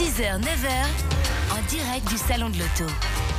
6h, 9h, en direct du Salon de l'Auto.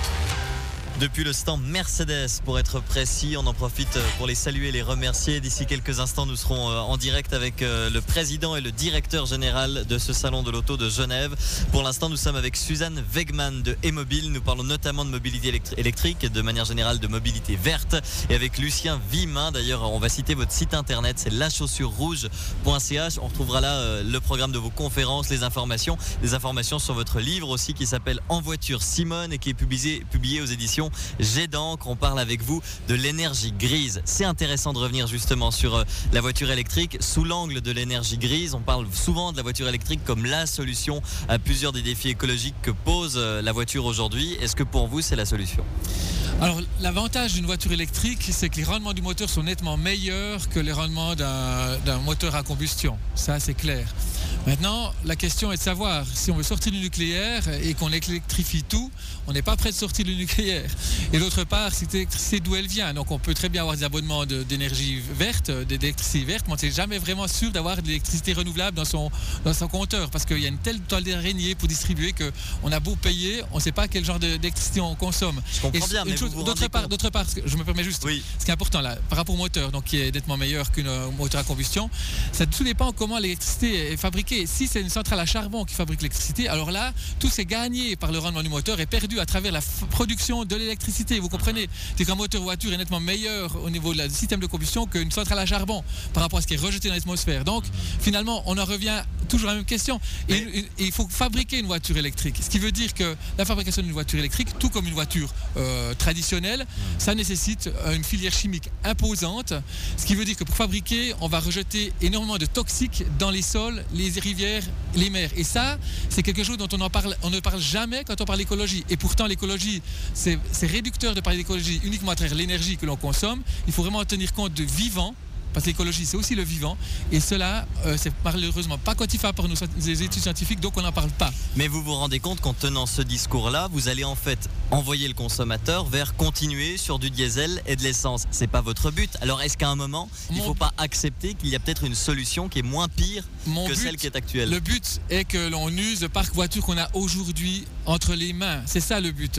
Depuis le stand Mercedes, pour être précis, on en profite pour les saluer et les remercier. D'ici quelques instants, nous serons en direct avec le président et le directeur général de ce salon de l'auto de Genève. Pour l'instant, nous sommes avec Suzanne Wegmann de E-Mobile. Nous parlons notamment de mobilité électrique, de manière générale de mobilité verte. Et avec Lucien Vimin, d'ailleurs, on va citer votre site internet, c'est lachaussurerouge.ch. On retrouvera là le programme de vos conférences, les informations sur votre livre aussi qui s'appelle En voiture Simone et qui est publié aux éditions J'ai d'encre. On parle avec vous de l'énergie grise. C'est intéressant de revenir justement sur la voiture électrique sous l'angle de l'énergie grise. On parle souvent de la voiture électrique comme la solution à plusieurs des défis écologiques que pose la voiture aujourd'hui. Est-ce que pour vous c'est la solution ? Alors l'avantage d'une voiture électrique, c'est que les rendements du moteur sont nettement meilleurs que les rendements d'un moteur à combustion. Ça c'est clair. Maintenant, la question est de savoir si on veut sortir du nucléaire et qu'on électrifie tout, on n'est pas prêt de sortir du nucléaire. Et d'autre part, cette électricité d'où elle vient. Donc on peut très bien avoir des abonnements d'énergie verte, d'électricité verte, mais on n'est jamais vraiment sûr d'avoir de l'électricité renouvelable dans son compteur parce qu'il y a une telle toile d'araignée pour distribuer qu'on a beau payer, on ne sait pas quel genre d'électricité on consomme. Je comprends bien, mais d'autre part, je me permets juste, oui. Ce qui est important là, par rapport au moteur, donc qui est nettement meilleur qu'un moteur à combustion, ça tout dépend comment l'électricité est fabriquée. Si c'est une centrale à charbon qui fabrique l'électricité, alors là, tout c'est gagné par le rendement du moteur est perdu à travers la production de l'électricité. Vous comprenez ? C'est qu'un moteur voiture est nettement meilleur au niveau du système de combustion qu'une centrale à charbon par rapport à ce qui est rejeté dans l'atmosphère. Donc, finalement, on en revient toujours à la même question. Et il faut fabriquer une voiture électrique. Ce qui veut dire que la fabrication d'une voiture électrique, tout comme une voiture traditionnelle, ça nécessite une filière chimique imposante. Ce qui veut dire que pour fabriquer, on va rejeter énormément de toxiques dans les sols, les rivières, les mers. Et ça, c'est quelque chose dont on ne parle jamais quand on parle d'écologie. Et pourtant, l'écologie, c'est réducteur de parler d'écologie uniquement à travers l'énergie que l'on consomme. Il faut vraiment tenir compte de vivant. Parce que l'écologie, c'est aussi le vivant. Et cela, c'est malheureusement pas quantifiable par nos études scientifiques, donc on n'en parle pas. Mais vous vous rendez compte qu'en tenant ce discours-là, vous allez en fait envoyer le consommateur vers continuer sur du diesel et de l'essence. C'est pas votre but. Alors est-ce qu'à un moment, il ne faut pas accepter qu'il y a peut-être une solution qui est moins pire que celle qui est actuelle ? Le but est que l'on use le parc voiture qu'on a aujourd'hui entre les mains. C'est ça le but.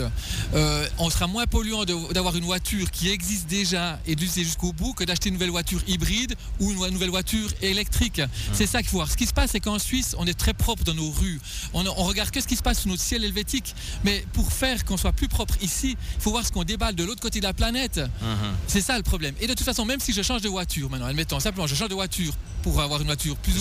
On sera moins polluant d'avoir une voiture qui existe déjà et d'user jusqu'au bout que d'acheter une nouvelle voiture hybride ou une nouvelle voiture électrique. C'est ça qu'il faut voir. Ce qui se passe, c'est qu'en Suisse, on est très propre dans nos rues. On regarde que ce qui se passe sous notre ciel helvétique. Mais pour faire qu'on soit plus propre ici, il faut voir ce qu'on déballe de l'autre côté de la planète. C'est ça le problème. Et de toute façon, même si je change de voiture maintenant, admettons simplement, je change de voiture pour avoir une voiture plus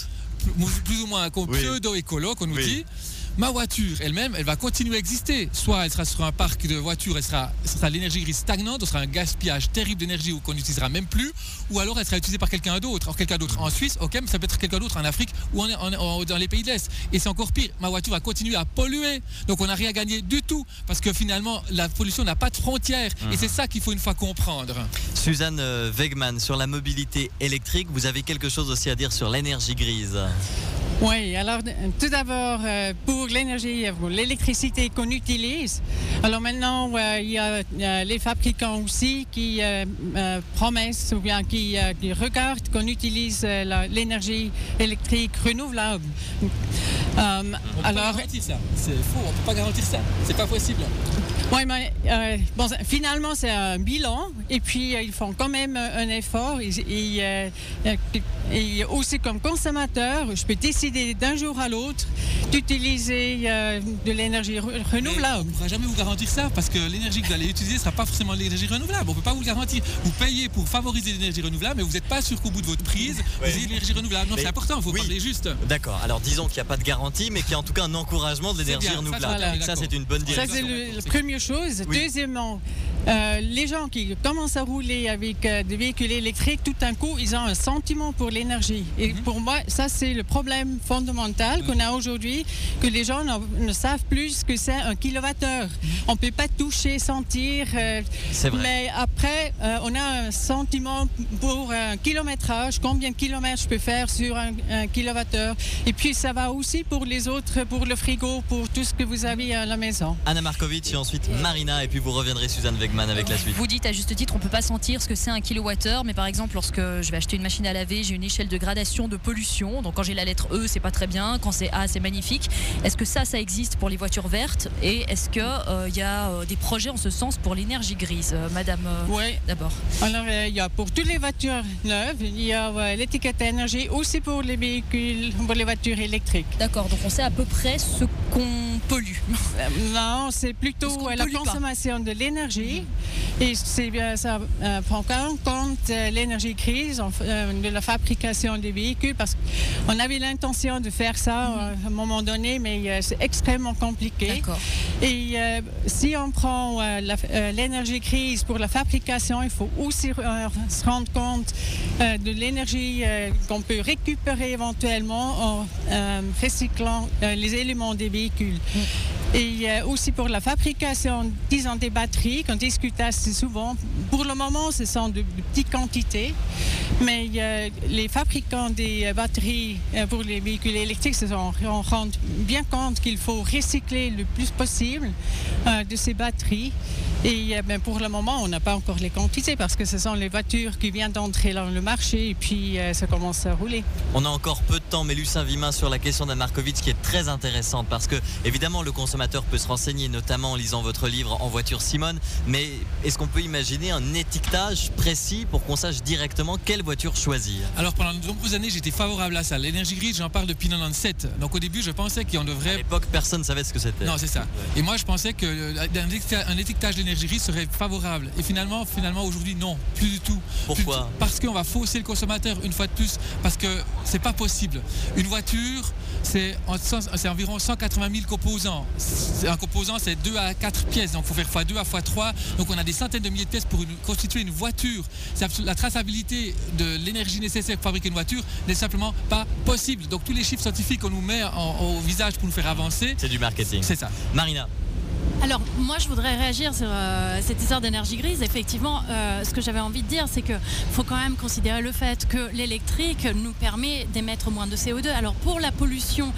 ou moins pseudo-écolo qu'on nous dit. Ma voiture elle-même, elle va continuer à exister. Soit elle sera sur un parc de voitures, ce sera l'énergie grise stagnante, ce sera un gaspillage terrible d'énergie qu'on n'utilisera même plus, ou alors elle sera utilisée par quelqu'un d'autre. Alors quelqu'un d'autre en Suisse, ok, mais ça peut être quelqu'un d'autre en Afrique ou dans les pays de l'Est. Et c'est encore pire, ma voiture va continuer à polluer. Donc on n'a rien gagné du tout, parce que finalement la pollution n'a pas de frontières. Et c'est ça qu'il faut une fois comprendre. Suzanne Wegmann, sur la mobilité électrique, vous avez quelque chose aussi à dire sur l'énergie grise ? Oui, alors tout d'abord, pour l'électricité qu'on utilise, alors maintenant, il y a les fabricants aussi qui promettent ou bien qui regardent qu'on utilise l'énergie électrique renouvelable. On ne peut pas garantir ça, c'est faux, on ne peut pas garantir ça, c'est pas possible. Oui, mais finalement, c'est un bilan et puis ils font quand même un effort. Et aussi comme consommateur, je peux décider d'un jour à l'autre d'utiliser de l'énergie renouvelable. On ne pourra jamais vous garantir ça parce que l'énergie que vous allez utiliser ne sera pas forcément de l'énergie renouvelable. On ne peut pas vous le garantir. Vous payez pour favoriser l'énergie renouvelable, mais vous n'êtes pas sûr qu'au bout de votre prise, vous ayez de l'énergie renouvelable. Non, c'est important, il faut parler juste. D'accord, alors disons qu'il n'y a pas de garantie, mais qu'il y a en tout cas un encouragement de l'énergie renouvelable. Ça, c'est une bonne direction. Ça, c'est la première chose. Oui. Deuxièmement, les gens qui commencent à rouler avec des véhicules électriques, tout d'un coup, ils ont un sentiment pour l'énergie. Et pour moi, ça, c'est le problème fondamental qu'on a aujourd'hui, que les gens ne savent plus ce que c'est un kilowattheure. On ne peut pas toucher, sentir. C'est vrai. Mais après, on a un sentiment pour un kilométrage, combien de kilomètres je peux faire sur un kilowattheure. Et puis, ça va aussi pour les autres, pour le frigo, pour tout ce que vous avez à la maison. Anna Markovic et ensuite Marina, et puis vous reviendrez Suzanne Wegmann avec la suite. Vous dites à juste titre, on ne peut pas sentir ce que c'est un kilowattheure, mais par exemple, lorsque je vais acheter une machine à laver, j'ai une échelle de gradation de pollution. Donc quand j'ai la lettre E, c'est pas très bien, quand c'est A, c'est magnifique. Est-ce que ça existe pour les voitures vertes? Et est-ce qu'il y a des projets en ce sens pour l'énergie grise? Madame, Oui. d'abord. Alors, il y a pour toutes les voitures neuves, il y a l'étiquette énergie aussi pour les véhicules, pour les voitures électriques. D'accord, donc on sait à peu près ce qu'on pollue. Non, c'est plutôt la consommation de l'énergie. Et ça prend en compte l'énergie grise de la fabrication des véhicules, parce qu'on avait l'intention de faire ça à un moment donné, mais c'est extrêmement compliqué. D'accord. Et si on prend l'énergie grise pour la fabrication, il faut aussi se rendre compte de l'énergie qu'on peut récupérer éventuellement en recyclant les éléments des véhicules. Et aussi pour la fabrication, disons, des batteries, qu'on discute assez souvent. Pour le moment, ce sont de petites quantités, mais les fabricants des batteries pour les véhicules électriques se rendent bien compte qu'il faut recycler le plus possible de ces batteries. Et pour le moment, on n'a pas encore les quantités parce que ce sont les voitures qui viennent d'entrer dans le marché et puis ça commence à rouler. On a encore peu de temps, mais Lucien Vimin, sur la question d'Anne Markovitch qui est très intéressante parce que, évidemment, le consommateur peut se renseigner, notamment en lisant votre livre En voiture Simone, mais est-ce qu'on peut imaginer un étiquetage précis pour qu'on sache directement quelle voiture choisir? Alors pendant de nombreuses années, j'étais favorable à ça. L'énergie grise, j'en parle depuis 1997. Donc au début, je pensais qu'on devrait... À l'époque, personne ne savait ce que c'était. Non, c'est ça. Et moi, je pensais qu'un étiquetage d'énergie grise serait favorable. Et finalement aujourd'hui, non, plus du tout. Pourquoi? Parce qu'on va fausser le consommateur une fois de plus, parce que c'est pas possible. Une voiture, c'est environ 180 000 composants. Un composant, c'est 2 à 4 pièces, donc il faut faire x2 à x3. Donc on a des centaines de milliers de pièces pour constituer une voiture. La traçabilité de l'énergie nécessaire pour fabriquer une voiture n'est simplement pas possible. Donc tous les chiffres scientifiques qu'on nous met au visage pour nous faire avancer, c'est du marketing. C'est ça. Marina. Alors moi je voudrais réagir sur cette histoire d'énergie grise. Effectivement, ce que j'avais envie de dire, c'est qu'il faut quand même considérer le fait que l'électrique nous permet d'émettre moins de CO2. Alors pour la pollution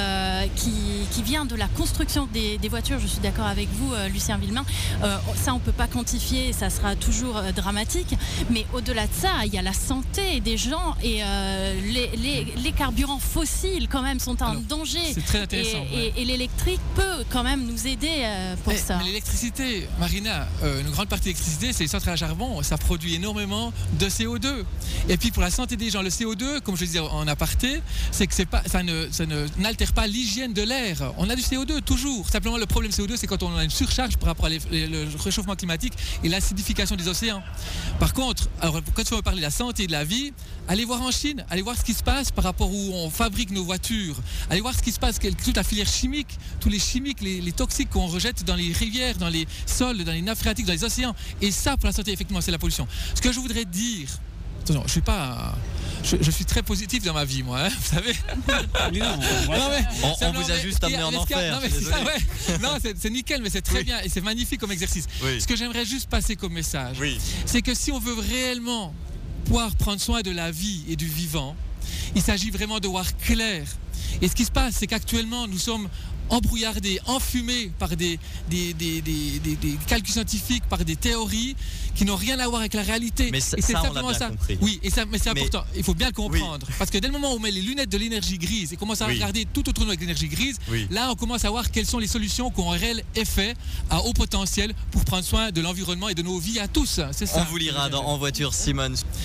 qui vient de la construction des voitures, je suis d'accord avec vous, Lucien Villemin, ça on ne peut pas quantifier, ça sera toujours dramatique. Mais au-delà de ça, il y a la santé des gens et les carburants fossiles quand même sont un danger. C'est très intéressant. Et l'électrique peut quand même nous aider pour ça. Mais l'électricité, Marina, une grande partie de l'électricité, c'est les centrales à charbon. Ça produit énormément de CO2. Et puis pour la santé des gens, le CO2, comme je disais en aparté, c'est que ça n'altère pas l'hygiène de l'air. On a du CO2 toujours. Simplement, le problème CO2, c'est quand on a une surcharge par rapport au réchauffement climatique et l'acidification des océans. Par contre, alors, quand on veut parler de la santé et de la vie, allez voir en Chine, allez voir ce qui se passe par rapport où on fabrique nos voitures. Allez voir ce qui se passe, toute la filière chimique, tous les chimiques, les toxiques qu'on rejette dans les rivières, dans les sols, dans les nappes phréatiques, dans les océans. Et ça, pour la santé, effectivement, c'est la pollution. Ce que je voudrais dire, attention, je suis très positif dans ma vie, moi, hein, vous savez. On vous a juste amené en enfer. Non, c'est nickel, mais c'est très bien et c'est magnifique comme exercice. Oui. Ce que j'aimerais juste passer comme message, oui, c'est que si on veut réellement pouvoir prendre soin de la vie et du vivant, il s'agit vraiment de voir clair. Et ce qui se passe, c'est qu'actuellement, nous sommes embrouillardés, enfumés par des calculs scientifiques, par des théories qui n'ont rien à voir avec la réalité. Mais et c'est ça, simplement on l'a bien compris. Oui, mais c'est important. Il faut bien le comprendre. Oui. Parce que dès le moment où on met les lunettes de l'énergie grise et commence à regarder tout autour de nous avec l'énergie grise, là, on commence à voir quelles sont les solutions qui ont un réel effet à haut potentiel pour prendre soin de l'environnement et de nos vies à tous. C'est ça. On vous lira dans En voiture Simone.